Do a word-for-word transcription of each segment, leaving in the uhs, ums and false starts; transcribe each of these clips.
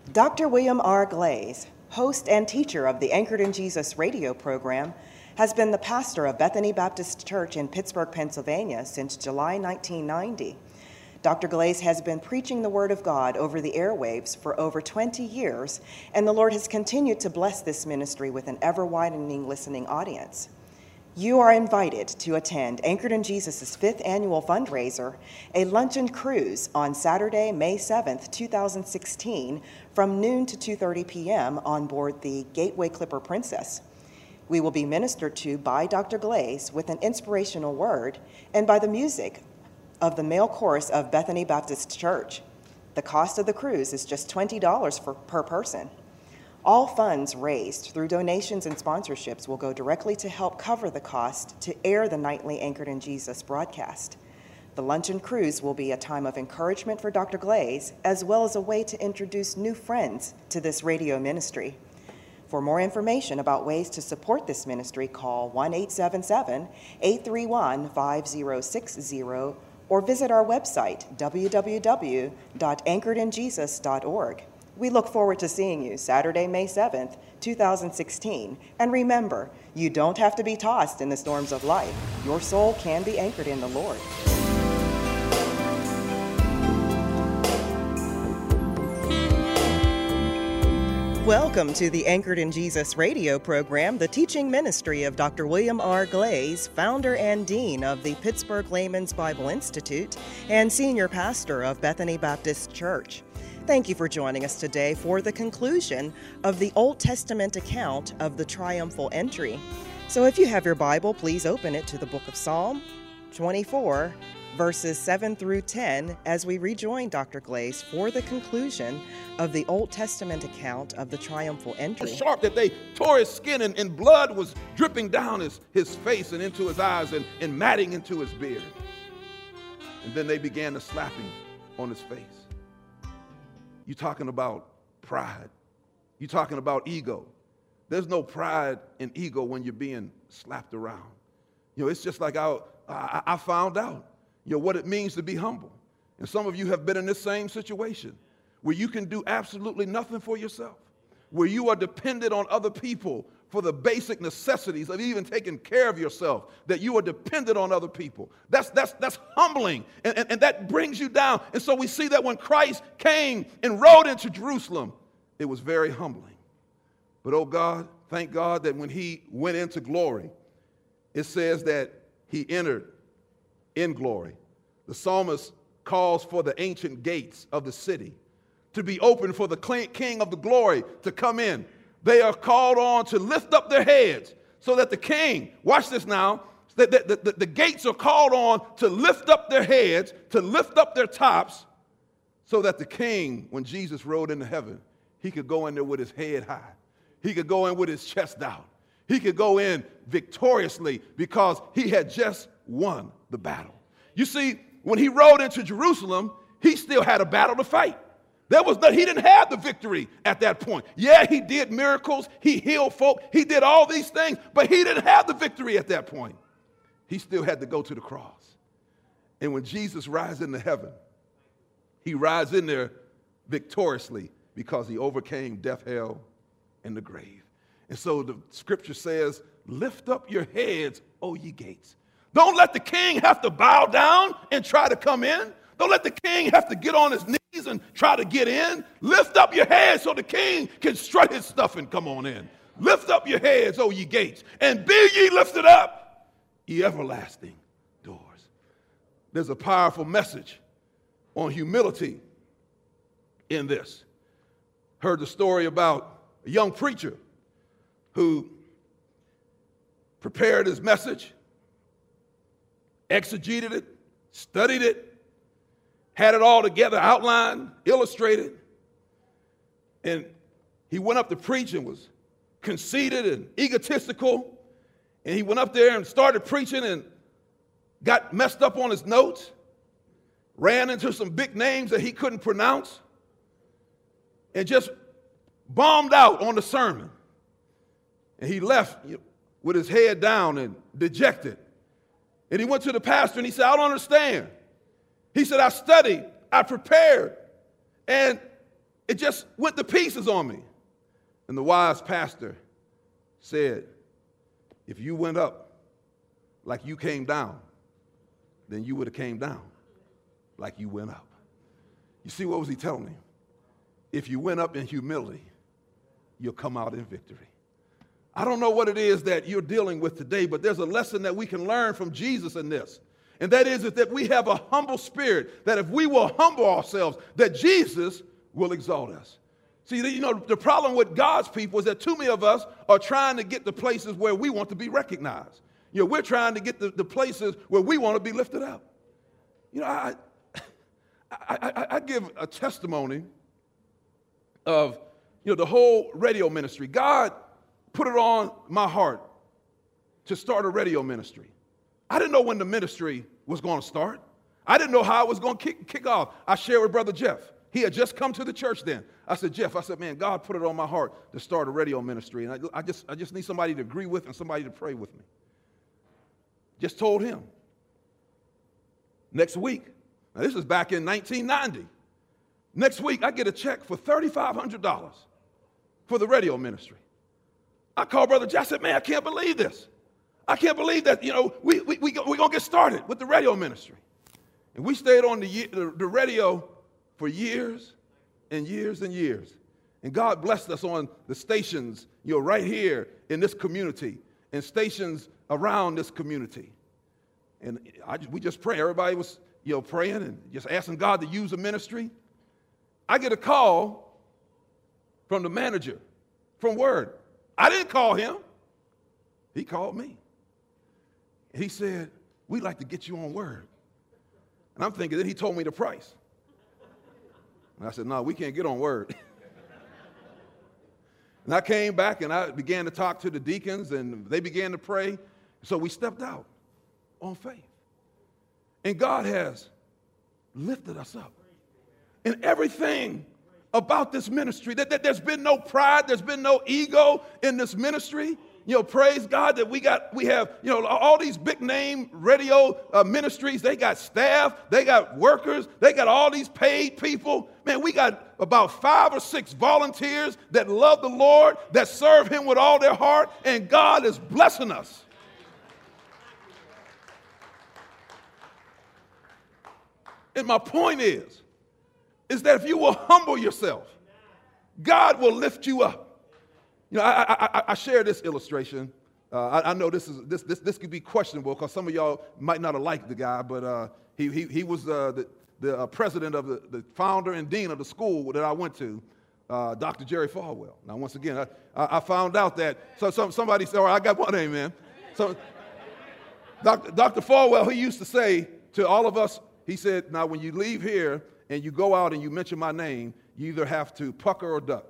Doctor William R. Glaze, host and teacher of the Anchored in Jesus radio program, has been the pastor of Bethany Baptist Church in Pittsburgh, Pennsylvania since July nineteen ninety. Doctor Glaze has been preaching the Word of God over the airwaves for over twenty years, and the Lord has continued to bless this ministry with an ever-widening listening audience. You are invited to attend Anchored in Jesus' fifth annual fundraiser, a luncheon cruise on Saturday, May seventh, two thousand sixteen, from noon to two thirty p.m. on board the Gateway Clipper Princess. We will be ministered to by Doctor Glaze with an inspirational word and by the music of the male chorus of Bethany Baptist Church. The cost of the cruise is just twenty dollars for, per person. All funds raised through donations and sponsorships will go directly to help cover the cost to air the nightly Anchored in Jesus broadcast. The luncheon cruise will be a time of encouragement for Doctor Glaze, as well as a way to introduce new friends to this radio ministry. For more information about ways to support this ministry, call one eight seven seven, eight three one, five zero six zero or visit our website, w w w dot anchored in jesus dot org. We look forward to seeing you Saturday, May seventh, two thousand sixteen. And remember, you don't have to be tossed in the storms of life. Your soul can be anchored in the Lord. Welcome to the Anchored in Jesus radio program, the teaching ministry of Doctor William R. Glaze, founder and dean of the Pittsburgh Layman's Bible Institute and senior pastor of Bethany Baptist Church. Thank you for joining us today for the conclusion of the Old Testament account of the triumphal entry. So if you have your Bible, please open it to the book of Psalm twenty-four, verses seven through ten, as we rejoin Doctor Glaze for the conclusion of the Old Testament account of the triumphal entry. So sharp that they tore his skin and, and blood was dripping down his, his face and into his eyes and, and matting into his beard. And then they began to slap him on his face. You're talking about pride. You're talking about ego. There's no pride and ego when you're being slapped around. You know, it's just like I, I, I found out, you know, what it means to be humble. And some of you have been in this same situation where you can do absolutely nothing for yourself, where you are dependent on other people for the basic necessities of even taking care of yourself, that you are dependent on other people. That's, that's, that's humbling, and, and, and that brings you down. And so we see that when Christ came and rode into Jerusalem, it was very humbling. But oh God, thank God that when he went into glory, it says that he entered in glory. The psalmist calls for the ancient gates of the city to be open for the King of the glory to come in. They are called on to lift up their heads so that the king, watch this now, that the, the, the, the gates are called on to lift up their heads, to lift up their tops, so that the king, when Jesus rode into heaven, he could go in there with his head high. He could go in with his chest out. He could go in victoriously because he had just won the battle. You see, when he rode into Jerusalem, he still had a battle to fight. There was no, he didn't have the victory at that point. Yeah, he did miracles. He healed folk. He did all these things, but he didn't have the victory at that point. He still had to go to the cross. And when Jesus rides into heaven, he rides in there victoriously because he overcame death, hell, and the grave. And so the scripture says, lift up your heads, O ye gates. Don't let the king have to bow down and try to come in. Don't let the king have to get on his knees and try to get in. Lift up your heads so the king can strut his stuff and come on in. Lift up your heads, O ye gates, and be ye lifted up, ye everlasting doors. There's a powerful message on humility in this. Heard the story about a young preacher who prepared his message, exegeted it, studied it, had it all together, outlined, illustrated. And he went up to preach and was conceited and egotistical. And he went up there and started preaching and got messed up on his notes, ran into some big names that he couldn't pronounce, and just bombed out on the sermon. And he left with his head down and dejected. And he went to the pastor and he said, I don't understand. He said, I studied, I prepared, and it just went to pieces on me. And the wise pastor said, if you went up like you came down, then you would have came down like you went up. You see, what was he telling me? If you went up in humility, you'll come out in victory. I don't know what it is that you're dealing with today, but there's a lesson that we can learn from Jesus in this. And that is that we have a humble spirit, that if we will humble ourselves, that Jesus will exalt us. See, you know, the problem with God's people is that too many of us are trying to get to places where we want to be recognized. You know, we're trying to get to the places where we want to be lifted up. You know, I, I, I, I give a testimony of, you know, the whole radio ministry. God put it on my heart to start a radio ministry. I didn't know when the ministry was going to start. I didn't know how it was going to kick, kick off. I shared with Brother Jeff. He had just come to the church then. I said, Jeff, I said, man, God put it on my heart to start a radio ministry. And I, I, just, I just need somebody to agree with and somebody to pray with me. Just told him. Next week, now this is back in nineteen ninety. Next week, I get a check for three thousand five hundred dollars for the radio ministry. I called Brother Jeff. I said, man, I can't believe this. I can't believe that, you know, we, we, we, we're going to get started with the radio ministry. And we stayed on the, the, the radio for years and years and years. And God blessed us on the stations, you know, right here in this community and stations around this community. And I, we just pray. Everybody was, you know, praying and just asking God to use the ministry. I get a call from the manager from Word. I didn't call him. He called me. He said, we'd like to get you on Word. And I'm thinking that he told me the price. And I said, no, we can't get on Word. And I came back and I began to talk to the deacons and they began to pray. So we stepped out on faith. And God has lifted us up. And everything about this ministry, that, that there's been no pride, there's been no ego in this ministry. You know, praise God that we got, we have, you know, all these big name radio uh, ministries. They got staff, they got workers, they got all these paid people. Man, we got about five or six volunteers that love the Lord, that serve him with all their heart, and God is blessing us. And my point is, is that if you will humble yourself, God will lift you up. You know, I, I, I share this illustration. Uh, I, I know this is this this this could be questionable because some of y'all might not have liked the guy, but uh, he he he was uh, the the uh, president of the, the founder and dean of the school that I went to, uh, Doctor Jerry Falwell. Now, once again, I, I found out that so some somebody said, "All right, I got one amen." So, Doctor Doctor Falwell, he used to say to all of us, he said, "Now, when you leave here and you go out and you mention my name, you either have to pucker or duck."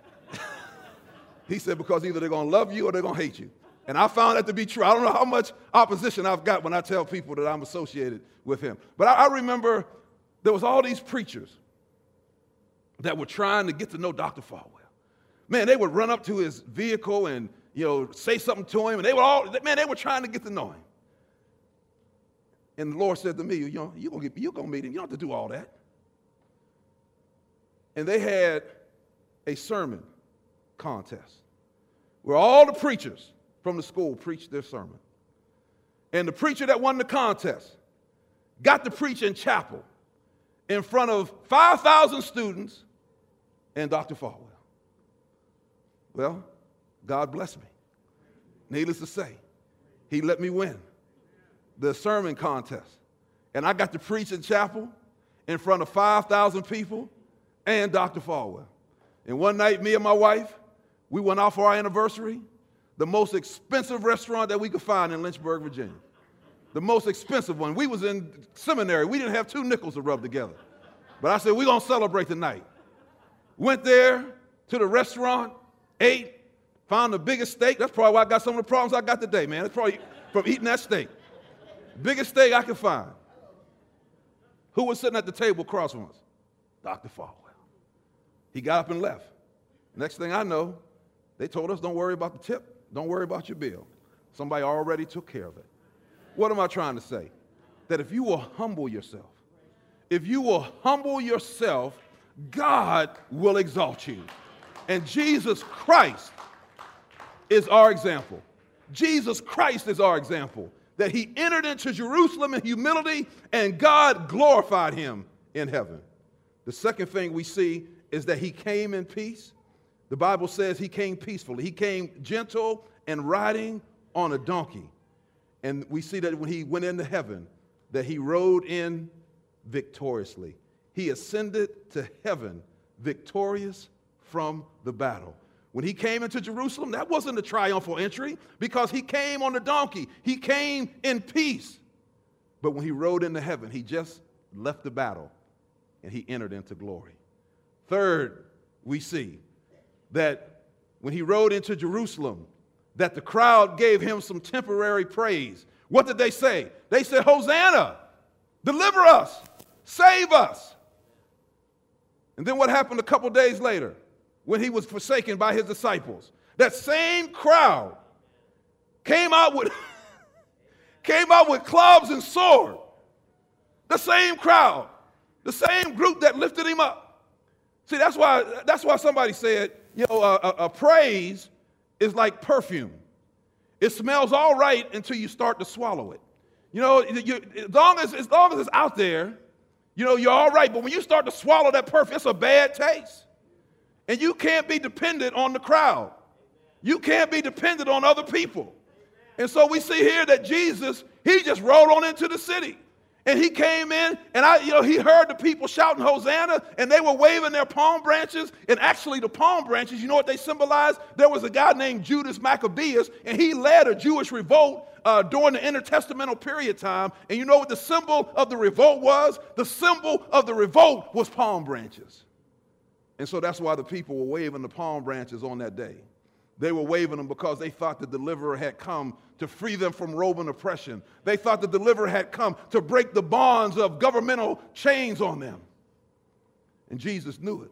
He said, because either they're going to love you or they're going to hate you. And I found that to be true. I don't know how much opposition I've got when I tell people that I'm associated with him. But I, I remember there was all these preachers that were trying to get to know Doctor Falwell. Man, they would run up to his vehicle and, you know, say something to him. And they were all, man, they were trying to get to know him. And the Lord said to me, you know, you're going you're going to meet him. You don't have to do all that. And they had a sermon contest where all the preachers from the school preached their sermon. And the preacher that won the contest got to preach in chapel in front of five thousand students and Doctor Falwell. Well, God bless me. Needless to say, he let me win the sermon contest. And I got to preach in chapel in front of five thousand people and Doctor Falwell. And one night, me and my wife, we went out for our anniversary, the most expensive restaurant that we could find in Lynchburg, Virginia. The most expensive one. We was in seminary. We didn't have two nickels to rub together. But I said, we're going to celebrate tonight. Went there to the restaurant, ate, found the biggest steak. That's probably why I got some of the problems I got today, man. It's probably from eating that steak. Biggest steak I could find. Who was sitting at the table across from us? Doctor Falwell. He got up and left. Next thing I know, they told us, don't worry about the tip. Don't worry about your bill. Somebody already took care of it. What am I trying to say? That if you will humble yourself, if you will humble yourself God will exalt you. And Jesus Christ is our example. Jesus Christ is our example, that he entered into Jerusalem in humility and God glorified him in heaven. The second thing we see is that he came in peace. The Bible says he came peacefully. He came gentle and riding on a donkey. And we see that when he went into heaven, that he rode in victoriously. He ascended to heaven victorious from the battle. When he came into Jerusalem, that wasn't a triumphal entry because he came on the donkey. He came in peace. But when he rode into heaven, he just left the battle and he entered into glory. Third, we see that when he rode into Jerusalem, that the crowd gave him some temporary praise. What did they say? They said, Hosanna, deliver us, save us. And then what happened a couple days later when he was forsaken by his disciples? That same crowd came out with, came out with clubs and sword. The same crowd, the same group that lifted him up. See, that's why, that's why somebody said, you know, a, a, a praise is like perfume. It smells all right until you start to swallow it. You know, you, as, long as, as long as it's out there, you know, you're all right. But when you start to swallow that perfume, it's a bad taste. And you can't be dependent on the crowd. You can't be dependent on other people. And so we see here that Jesus, he just rode on into the city. And he came in, and I, you know, he heard the people shouting Hosanna, and they were waving their palm branches. And actually, the palm branches, you know what they symbolize? There was a guy named Judas Maccabeus, and he led a Jewish revolt uh, during the intertestamental period time. And you know what the symbol of the revolt was? The symbol of the revolt was palm branches. And so that's why the people were waving the palm branches on that day. They were waving them because they thought the deliverer had come to free them from Roman oppression. They thought the deliverer had come to break the bonds of governmental chains on them. And Jesus knew it.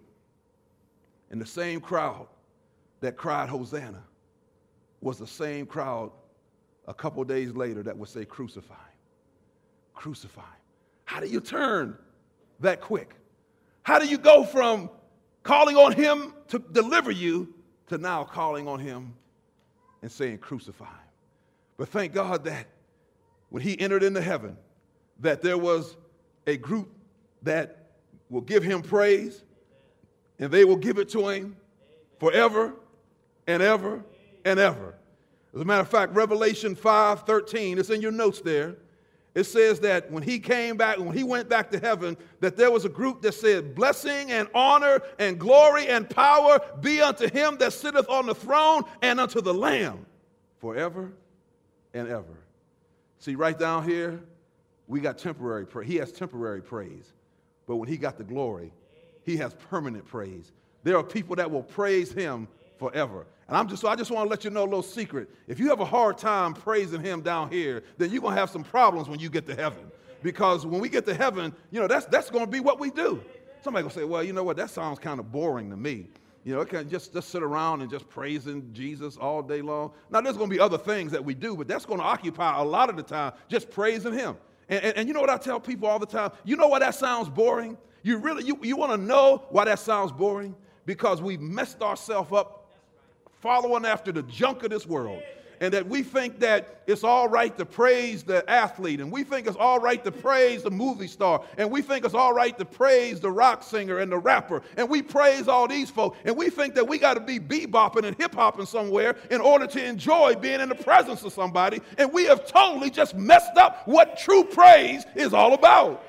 And the same crowd that cried Hosanna was the same crowd a couple days later that would say, crucify him. Crucify him. How do you turn that quick? How do you go from calling on him to deliver you to now calling on him and saying, crucify him? But thank God that when he entered into heaven, that there was a group that will give him praise, and they will give it to him forever and ever and ever. As a matter of fact, Revelation five thirteen, it's in your notes there. It says that when he came back, when he went back to heaven, that there was a group that said, blessing and honor and glory and power be unto him that sitteth on the throne and unto the Lamb forever and ever. See, right down here, we got temporary praise. He has temporary praise. But when he got the glory, he has permanent praise. There are people that will praise him forever. And I'm just, so I just want to let you know a little secret. If you have a hard time praising him down here, then you're going to have some problems when you get to heaven. Because when we get to heaven, you know, that's, that's going to be what we do. Somebody will say, well, you know what, that sounds kind of boring to me. You know, it can just, just sit around and just praising Jesus all day long. Now, there's going to be other things that we do, but that's going to occupy a lot of the time just praising him. And, and, and you know what I tell people all the time? You know why that sounds boring? You really, you, you want to know why that sounds boring? Because we've messed ourselves up following after the junk of this world. And that we think that it's all right to praise the athlete, and we think it's all right to praise the movie star, and we think it's all right to praise the rock singer and the rapper, and we praise all these folks, and we think that we got to be bebopping and hip-hopping somewhere in order to enjoy being in the presence of somebody, and we have totally just messed up what true praise is all about.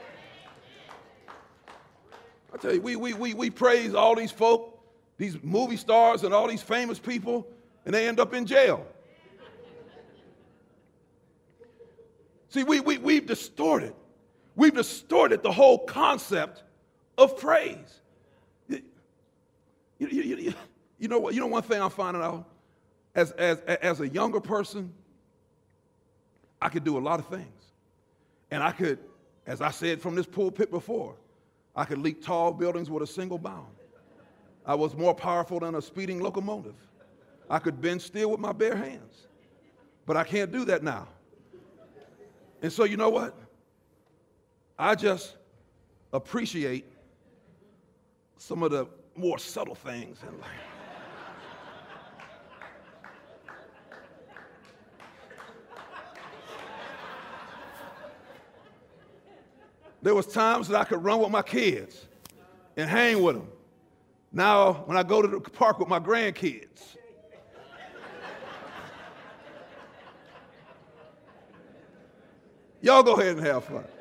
I tell you, we, we, we, we praise all these folk, these movie stars and all these famous people, and they end up in jail. See, we, we, we've distorted. We've distorted the whole concept of praise. You, you, you, you know what? You know one thing I'm finding out? As, as, as a younger person, I could do a lot of things. And I could, as I said from this pulpit before, I could leap tall buildings with a single bound. I was more powerful than a speeding locomotive. I could bend steel with my bare hands. But I can't do that now. And so you know what? I just appreciate some of the more subtle things in life. There was times that I could run with my kids and hang with them. Now, when I go to the park with my grandkids, y'all go ahead and have fun.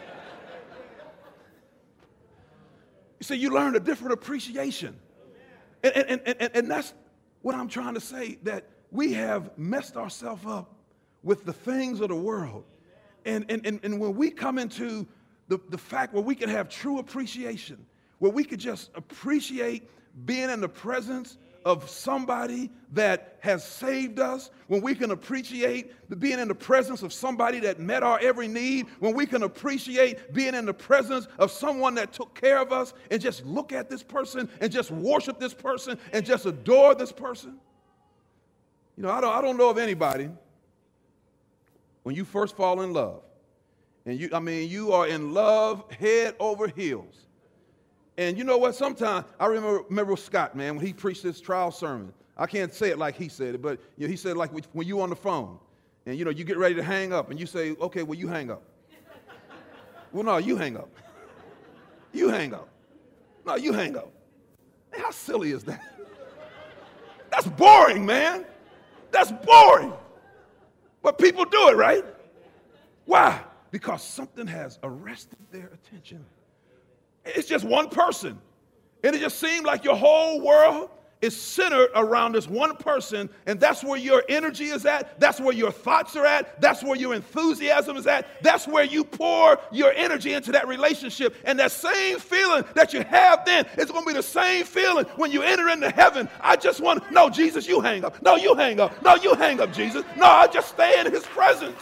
You see, you learn a different appreciation. And, and, and, and that's what I'm trying to say, that we have messed ourselves up with the things of the world. And, and, and, and when we come into the, the fact where we can have true appreciation, where we could just appreciate being in the presence of somebody that has saved us, when we can appreciate the being in the presence of somebody that met our every need, when we can appreciate being in the presence of someone that took care of us, and just look at this person and just worship this person and just adore this person. You know, I don't, I don't know of anybody, when you first fall in love, and you, I mean, you are in love head over heels. And you know what? Sometimes, I remember, remember Scott, man, when he preached his trial sermon. I can't say it like he said it, but you know, he said it like when you on the phone, and you know, you get ready to hang up, and you say, okay, well, you hang up. Well, no, you hang up. You hang up. No, you hang up. Man, how silly is that? That's boring, man. That's boring. But people do it, right? Why? Because something has arrested their attention. It's just one person. And it just seems like your whole world is centered around this one person, and that's where your energy is at. That's where your thoughts are at. That's where your enthusiasm is at. That's where you pour your energy into that relationship. And that same feeling that you have then is going to be the same feeling when you enter into heaven. I just want, no, Jesus, you hang up. No, you hang up. No, you hang up, Jesus. No, I just stay in his presence.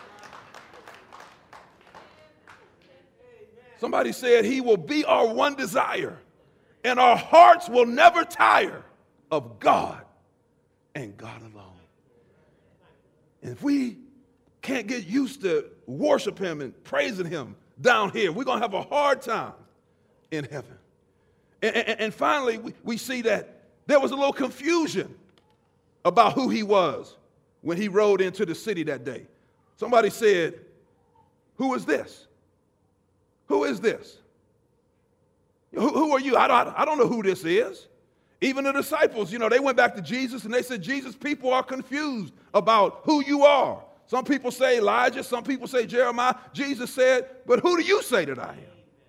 Somebody said he will be our one desire, and our hearts will never tire of God and God alone. And if we can't get used to worship him and praising him down here, we're going to have a hard time in heaven. And, and, and finally, we, we see that there was a little confusion about who he was when he rode into the city that day. Somebody said, who is this? Who is this? Who, who are you? I don't, I don't know who this is. Even the disciples, you know, they went back to Jesus and they said, Jesus, people are confused about who you are. Some people say Elijah, some people say Jeremiah. Jesus said, but who do you say that I am?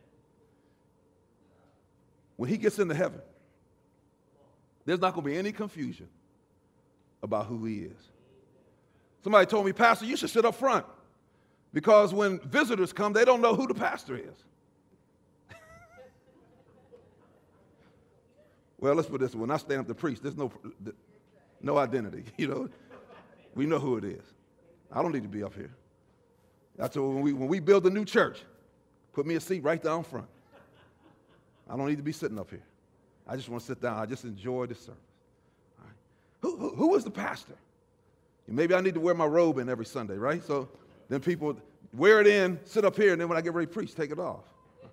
When he gets into heaven, there's not going to be any confusion about who he is. Somebody told me, Pastor, you should sit up front. Because when visitors come, they don't know who the pastor is. Well, let's put this, when I stand up to preach, there's no, no identity, you know. We know who it is. I don't need to be up here. That's when we, when we build a new church, put me a seat right down front. I don't need to be sitting up here. I just want to sit down. I just enjoy the service. All right. Who, who, who is the pastor? Maybe I need to wear my robe in every Sunday, right? So then people wear it in, sit up here, and then when I get ready to preach, take it off.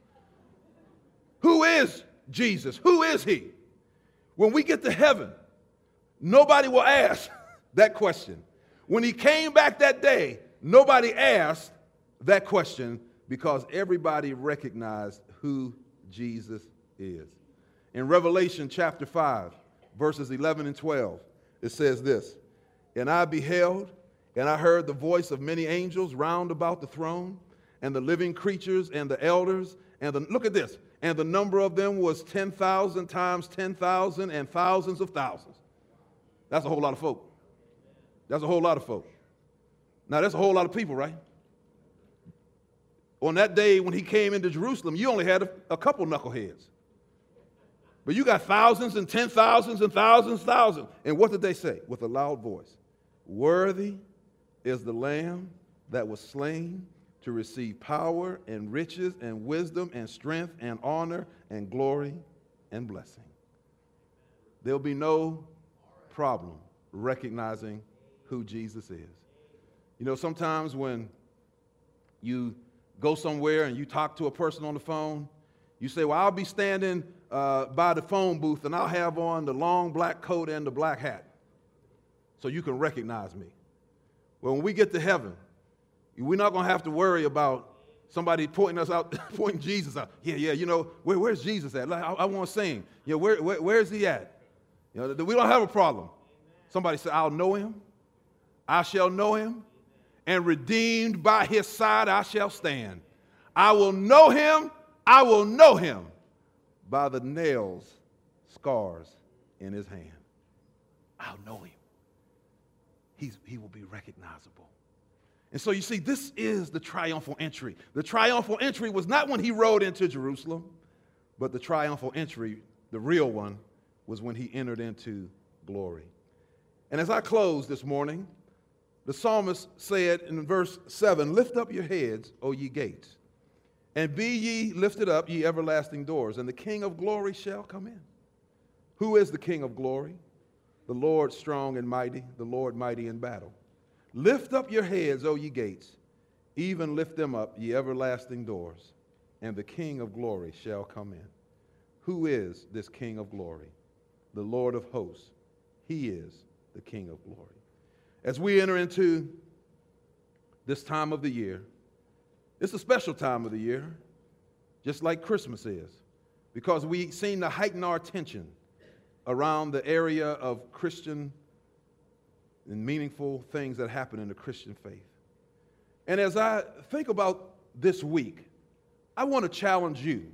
Who is Jesus? Who is he? When we get to heaven, nobody will ask that question. When he came back that day, nobody asked that question because everybody recognized who Jesus is. In Revelation chapter five, verses eleven and twelve, it says this, and I beheld, and I heard the voice of many angels round about the throne, and the living creatures and the elders, and the, look at this, and the number of them was ten thousand times ten thousand and thousands of thousands. That's a whole lot of folk. That's a whole lot of folk. Now, that's a whole lot of people, right? On that day when he came into Jerusalem, you only had a, a couple knuckleheads. But you got thousands and ten thousands and thousands, thousands. And what did they say? With a loud voice, worthy is the Lamb that was slain to receive power and riches and wisdom and strength and honor and glory and blessing. There'll be no problem recognizing who Jesus is. You know, sometimes when you go somewhere and you talk to a person on the phone, you say, well, I'll be standing uh, by the phone booth, and I'll have on the long black coat and the black hat so you can recognize me. Well, when we get to heaven, we're not going to have to worry about somebody pointing us out, pointing Jesus out. Yeah, yeah, you know, where, where's Jesus at? Like, I, I want to sing. Yeah, where, where, where's he at? You know, we don't have a problem. Somebody said, I'll know him. I shall know him. And redeemed by his side I shall stand. I will know him. I will know him by the nails, scars in his hand. I'll know him. He's, he will be recognizable. And so you see, this is the triumphal entry. The triumphal entry was not when he rode into Jerusalem, but the triumphal entry, the real one, was when he entered into glory. And as I close this morning, the psalmist said in verse seven, lift up your heads, O ye gates, and be ye lifted up, ye everlasting doors, and the King of glory shall come in. Who is the King of glory? The Lord strong and mighty, the Lord mighty in battle. Lift up your heads, O ye gates, even lift them up, ye everlasting doors, and the King of glory shall come in. Who is this King of glory? The Lord of hosts. He is the King of glory. As we enter into this time of the year, it's a special time of the year, just like Christmas is, because we seem to heighten our attention around the area of Christian and meaningful things that happen in the Christian faith. And as I think about this week, I want to challenge you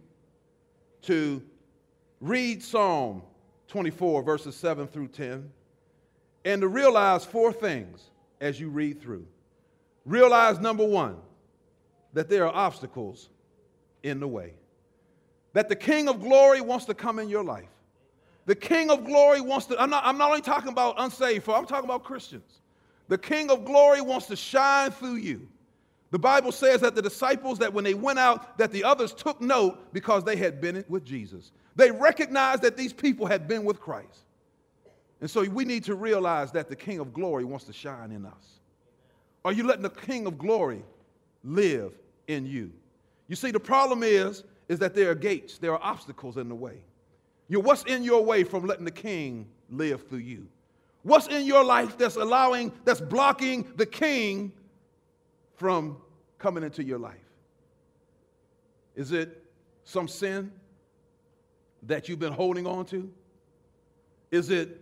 to read Psalm twenty-four, verses seven through ten, and to realize four things as you read through. Realize, number one, that there are obstacles in the way. That the King of glory wants to come in your life. The King of glory wants to, I'm not, I'm not only talking about unsaved folk, I'm talking about Christians. The King of glory wants to shine through you. The Bible says that the disciples, that when they went out, that the others took note because they had been with Jesus. They recognized that these people had been with Christ. And so we need to realize that the King of glory wants to shine in us. Are you letting the King of glory live in you? You see, the problem is, is that there are gates, there are obstacles in the way. You know, what's in your way from letting the King live through you? What's in your life that's allowing, that's blocking the King from coming into your life? Is it some sin that you've been holding on to? Is it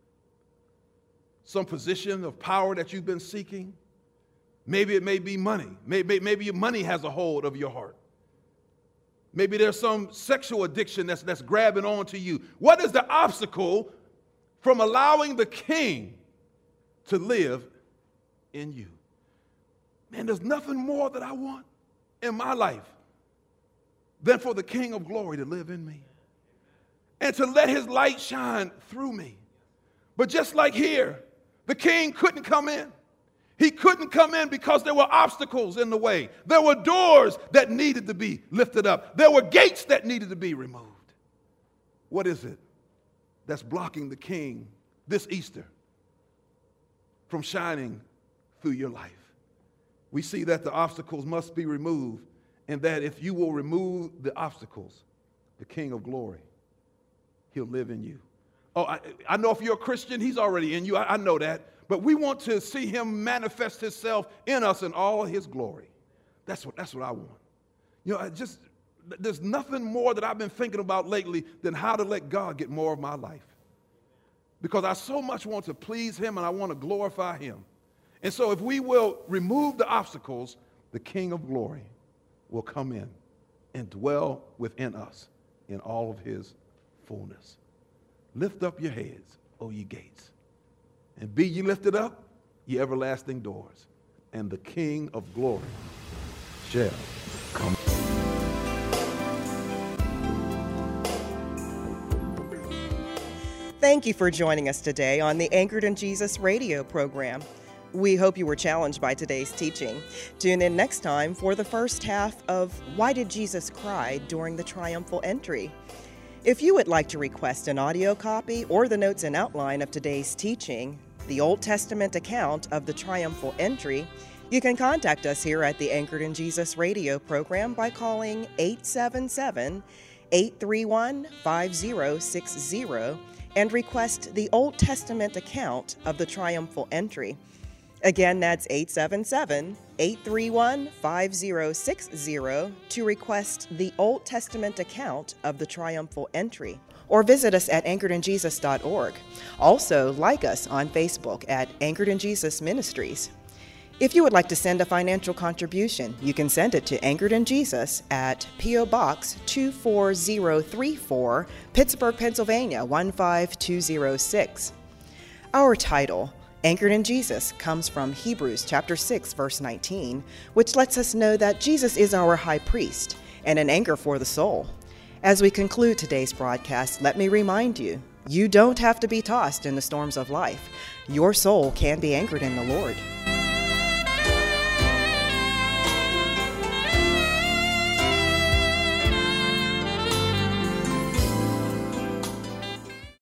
some position of power that you've been seeking? Maybe it may be money. Maybe, maybe your money has a hold of your heart. Maybe there's some sexual addiction that's, that's grabbing onto you. What is the obstacle from allowing the King to live in you? Man, there's nothing more that I want in my life than for the King of glory to live in me and to let his light shine through me. But just like here, the King couldn't come in. He couldn't come in because there were obstacles in the way. There were doors that needed to be lifted up. There were gates that needed to be removed. What is it that's blocking the King this Easter from shining through your life? We see that the obstacles must be removed, and that if you will remove the obstacles, the King of glory, he'll live in you. Oh, I, I know if you're a Christian, he's already in you. I, I know that. But we want to see him manifest himself in us in all his glory. That's what, that's what I want. You know, I just, there's nothing more that I've been thinking about lately than how to let God get more of my life. Because I so much want to please him and I want to glorify him. And so if we will remove the obstacles, the King of glory will come in and dwell within us in all of his fullness. Lift up your heads, O ye gates, and be ye lifted up, ye everlasting doors, and the King of glory shall come. Thank you for joining us today on the Anchored in Jesus radio program. We hope you were challenged by today's teaching. Tune in next time for the first half of Why Did Jesus Cry During the Triumphal Entry? If you would like to request an audio copy or the notes and outline of today's teaching, the Old Testament account of the triumphal entry, you can contact us here at the Anchored in Jesus radio program by calling eight seven seven, eight three one, five zero six zero and request the Old Testament account of the triumphal entry. Again, that's eight seven seven, eight three one, five zero six zero to request the Old Testament account of the triumphal entry. Or visit us at anchored in jesus dot org. Also, like us on Facebook at Anchored in Jesus Ministries. If you would like to send a financial contribution, you can send it to Anchored in Jesus at P O Box two four zero three four, Pittsburgh, Pennsylvania one five two zero six. Our title, Anchored in Jesus, comes from Hebrews chapter six, verse nineteen, which lets us know that Jesus is our high priest and an anchor for the soul. As we conclude today's broadcast, let me remind you, you don't have to be tossed in the storms of life. Your soul can be anchored in the Lord.